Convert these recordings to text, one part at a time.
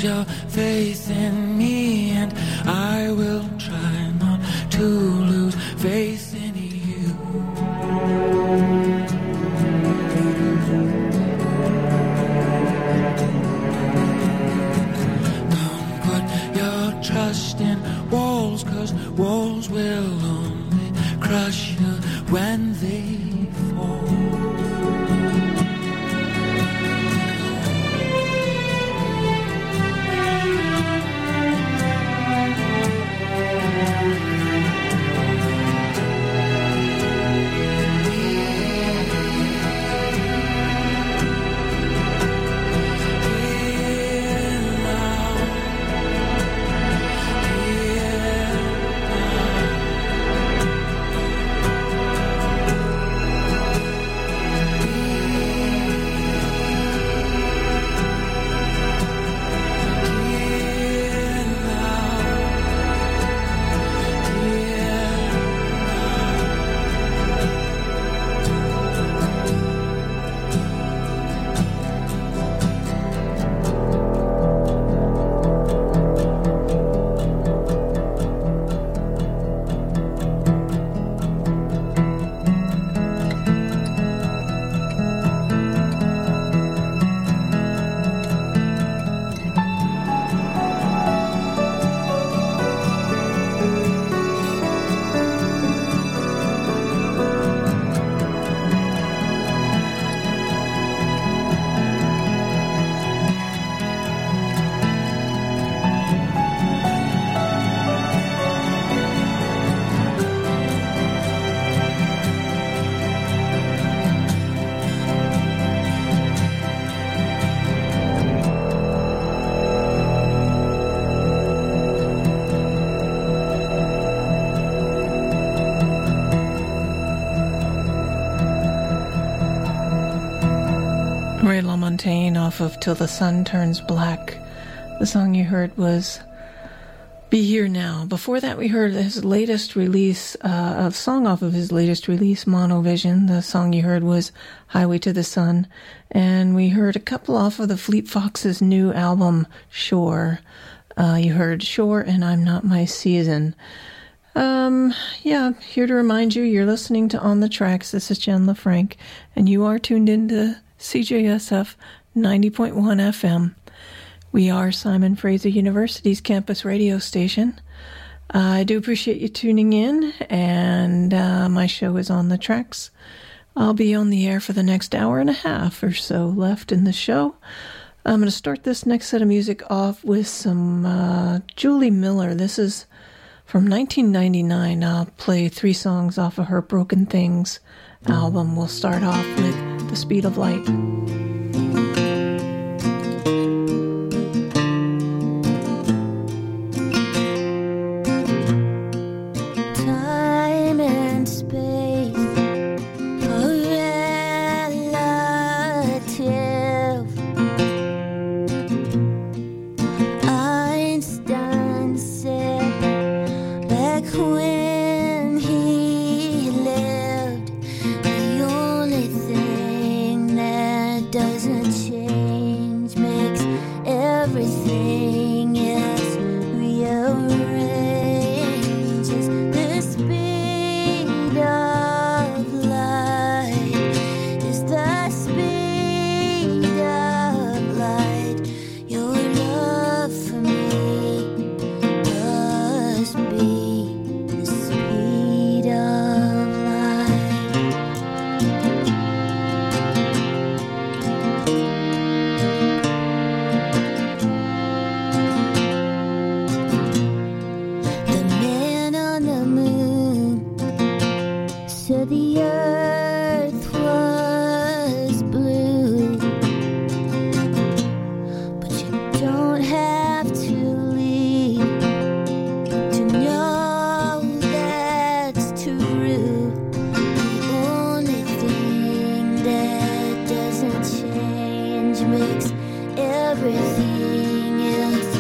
your faith in me, and I will try not to lose faith in you. Don't put your trust in walls, 'cause walls will only crush you when they fall. Ray LaMontagne off of Till the Sun Turns Black. The song you heard was Be Here Now. Before that we heard his latest release, a song off of his latest release, Monovision. The song you heard was Highway to the Sun. And we heard a couple off of the Fleet Foxes' new album, Shore. You heard Shore and I'm Not My Season. Here to remind you, you're listening to On the Tracks. This is Jen LaFranc, and you are tuned into CJSF 90.1 FM. We are Simon Fraser University's campus radio station. I do appreciate you tuning in, and my show is On the Tracks. I'll be on the air for the next hour and a half or so left in the show. I'm going to start this next set of music off with some Julie Miller. This is from 1999. I'll play 3 songs off of her Broken Things album. We'll start off with The Speed of Light. Time and space are relative. Einstein said back when he lived, the only thing that doesn't change makes everything else rearranges. The speed of light is the speed of light. Your love for me must be the speed of light. The man on the moon said the earth was blue, but you don't have to leave to know that's true. The only thing that doesn't change makes everything else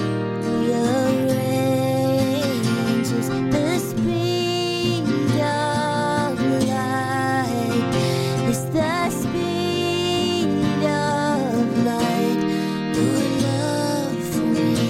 rearranges. The speed of light is the speed of light. Your love for me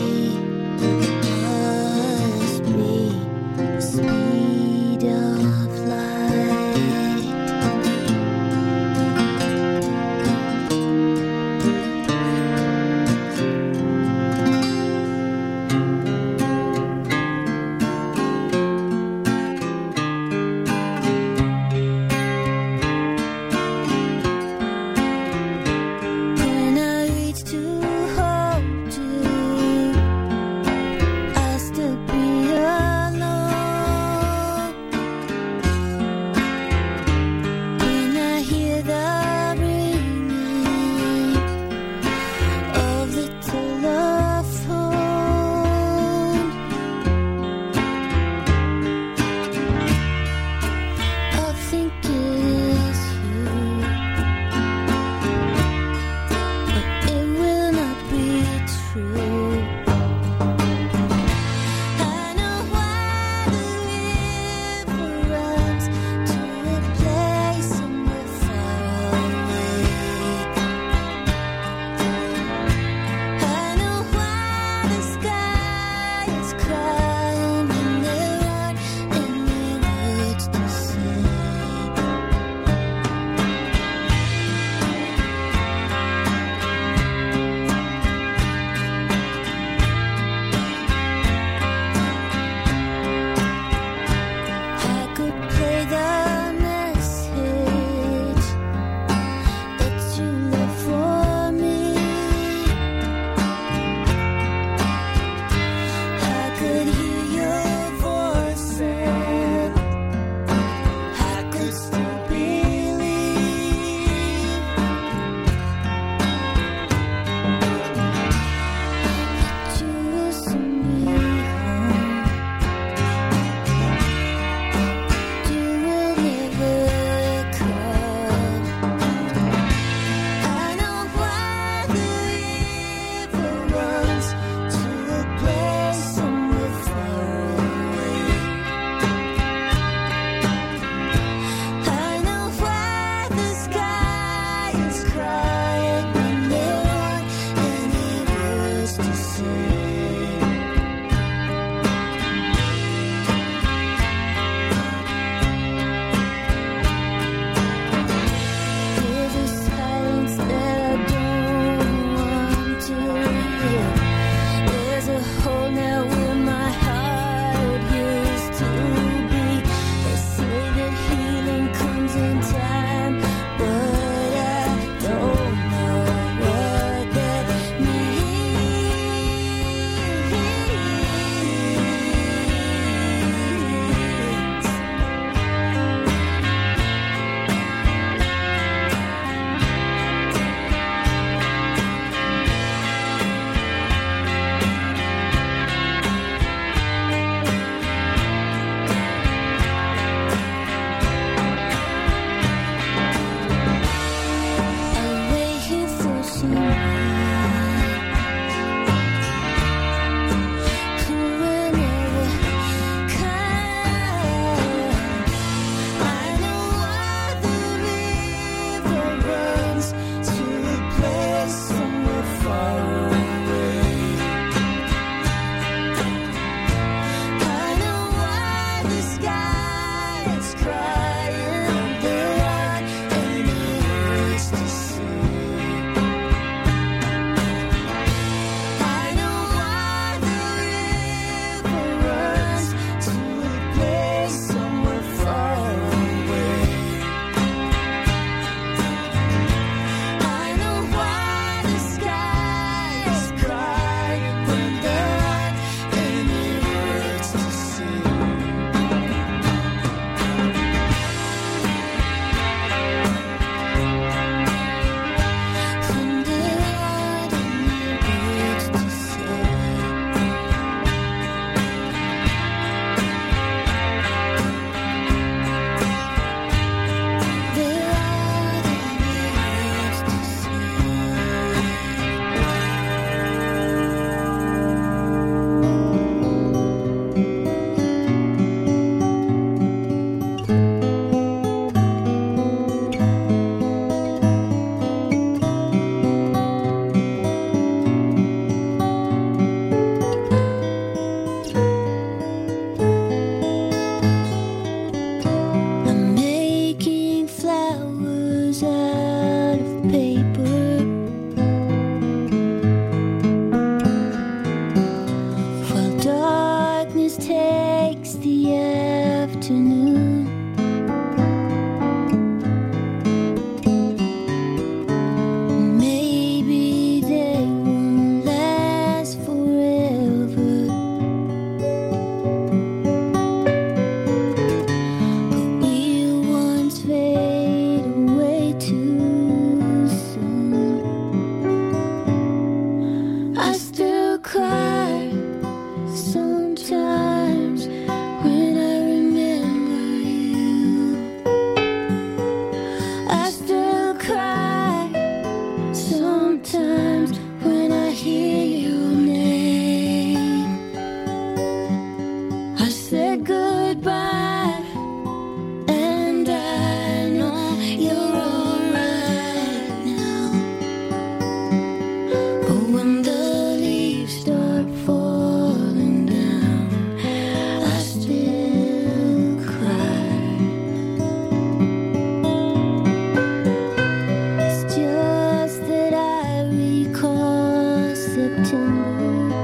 September.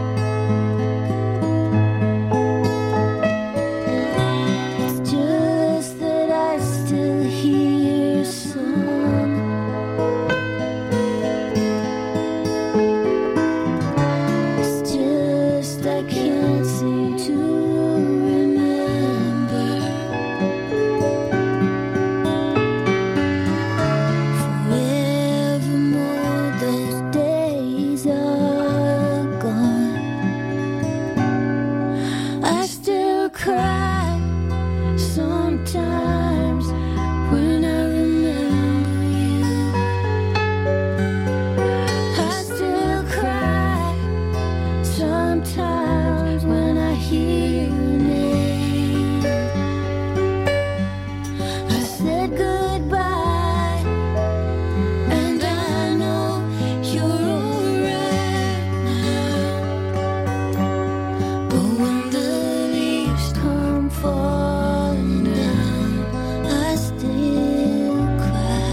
It's just that I still hear your song. It's just I can't seem to remember. Forevermore those days are gone. I still cry sometimes when I remember you. I still cry sometimes when I hear your name. I said goodbye, and I know you're alright now. But when the leaves come falling down, I still cry.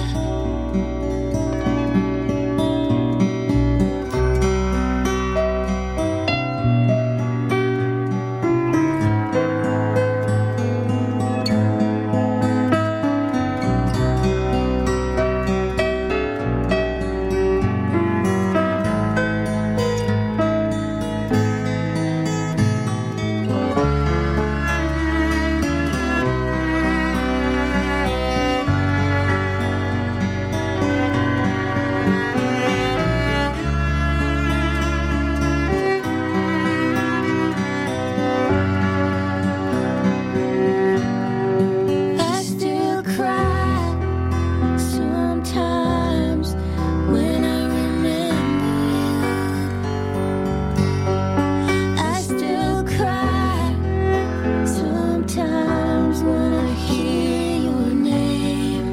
I still cry sometimes when I remember you. I still cry sometimes when I hear your name.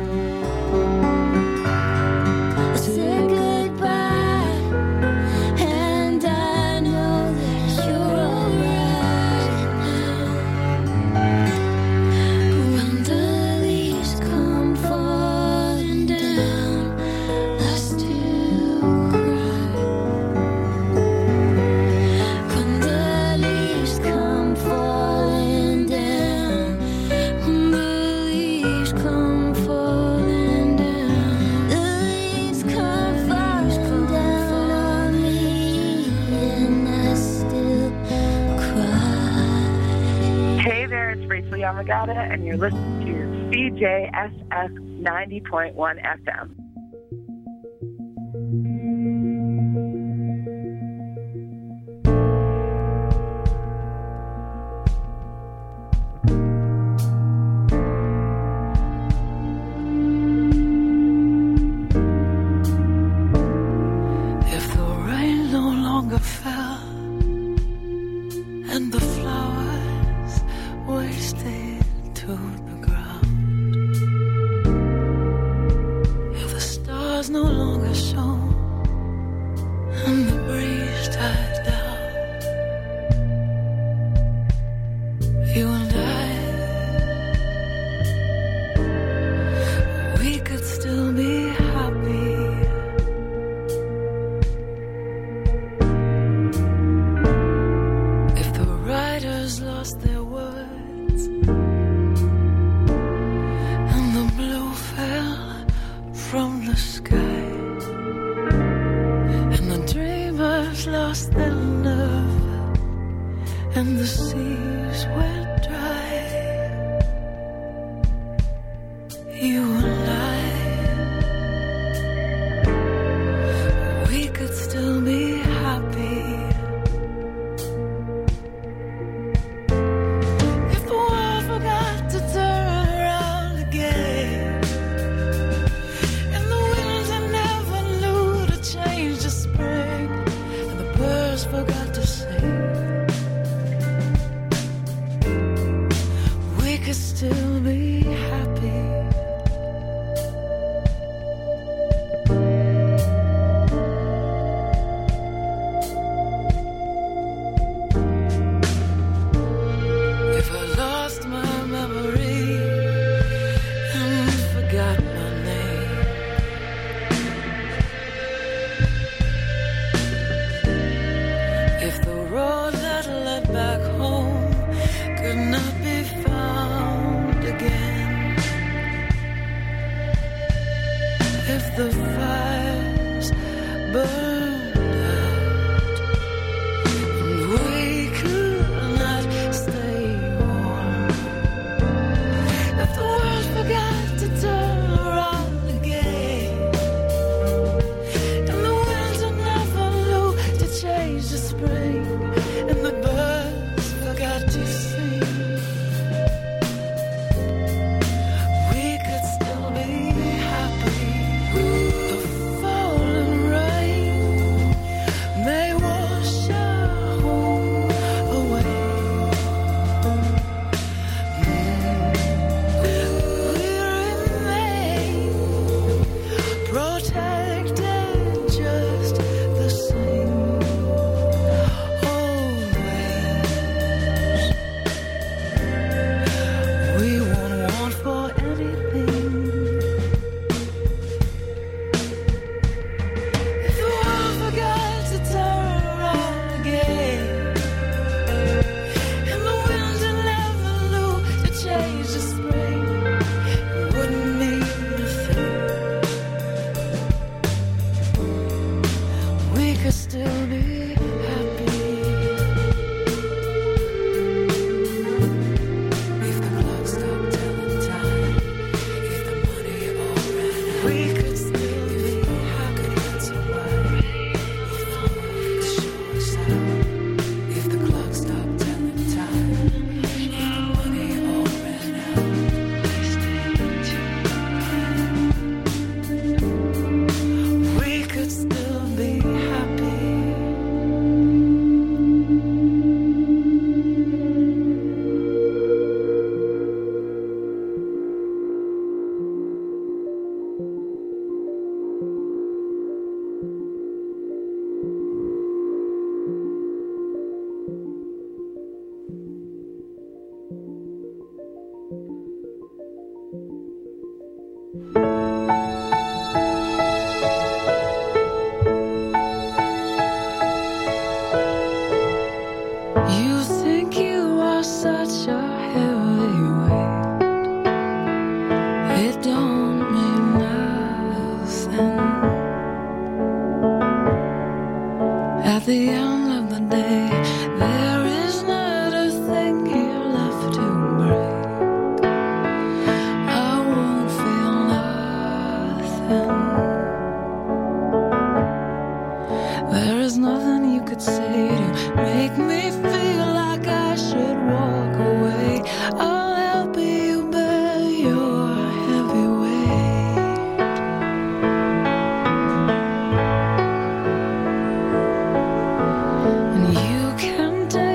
I said goodbye, and I know that you're alright now. When the leaves come falling down, I still cry. When the leaves come falling down, when the leaves come falling down, the leaves come falling down on me, and I still cry. Hey there, it's Rachel Yamagata, and you're listening to CJSF 90.1 FM. If the rain no longer fell and the flowers wasted to the ground, if the stars no longer shone and the breeze died down, you and I, we could still be happy. If the writers lost their words and the blue fell from the sky, and the dreamers lost their nerve and the seas went dry, you and I, we could still be happy. If the world forgot to turn around again, and the winds that never knew to change the spring, and the birds forgot to sing, we could still be happy. If I lost my memory and forgot my name, the fires burned out, and we could not stay warm. If the world forgot to turn around again, and the winter never knew to change the spring, and the birds forgot to sing, we could still be happy. The falling rain may wash our home away. We remain protected just the same, always. We won't want for anything. If the world forgot to turn around again, and the winter never knew to change the spring, it wouldn't mean a thing. We could still be happy. If the clock stopped telling time, if the money all ran out, we could still be happy. That's why. If the love show us out, if the clock stopped telling time, if the money all ran out, we could still be happy. You think you are such a heavyweight. It don't mean nothing. At the end of the day, there is not a thing here left to break. I won't feel nothing. There is nothing you could say to make me feel like I should walk away. I'll help you bear your heavy weight. And you can take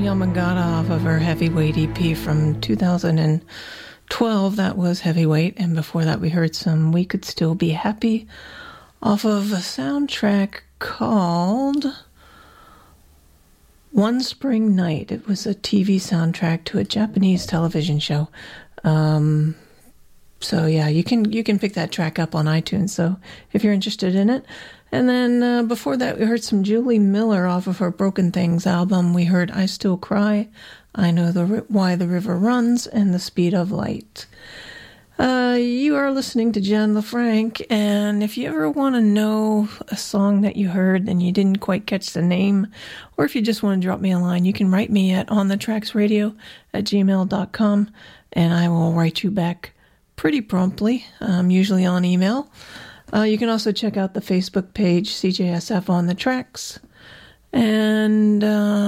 Yamagata off of her Heavyweight EP from 2012. That was Heavyweight. And before that, we heard some We Could Still Be Happy off of a soundtrack called One Spring Night. It was a TV soundtrack to a Japanese television show. So yeah, you can pick that track up on iTunes, so if you're interested in it. And then before that, we heard some Julie Miller off of her Broken Things album. We heard I Still Cry, I Know Why the River Runs, and The Speed of Light. You are listening to Jen LaFranc, and if you ever want to know a song that you heard and you didn't quite catch the name, or if you just want to drop me a line, you can write me at onthetracksradio@gmail.com, and I will write you back pretty promptly, usually on email. You can also check out the Facebook page, CJSF on the Tracks. And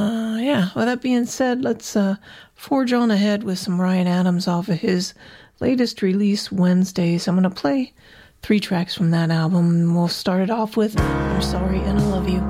yeah, with that being said, let's forge on ahead with some Ryan Adams off of his latest release, Wednesdays. I'm going to play 3 tracks from that album. We'll start it off with I'm Sorry and I Love You.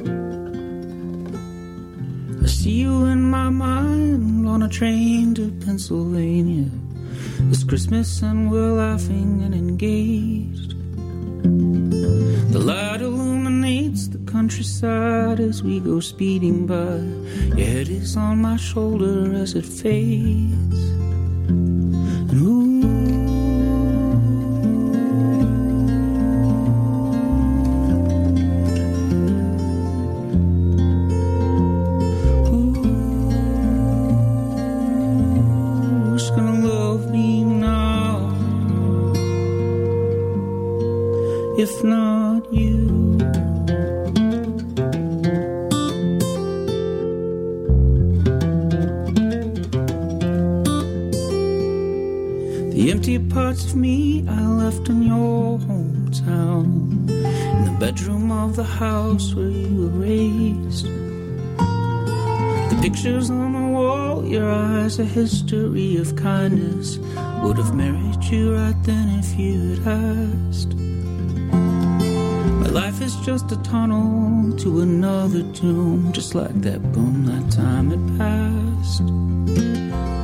train to Pennsylvania. Pennsylvania. It's Christmas and we're laughing and engaged. The light illuminates the countryside as we go speeding by. Your head is on my shoulder as it fades. And ooh, who's gonna love me now if not you? The empty parts of me I left in your hometown, in the bedroom of the house where you were raised. The pictures on the wall, your eyes, a history of kindness. Would have married you right then if you had asked. My life is just a tunnel to another tomb, just like that boom, that time had passed.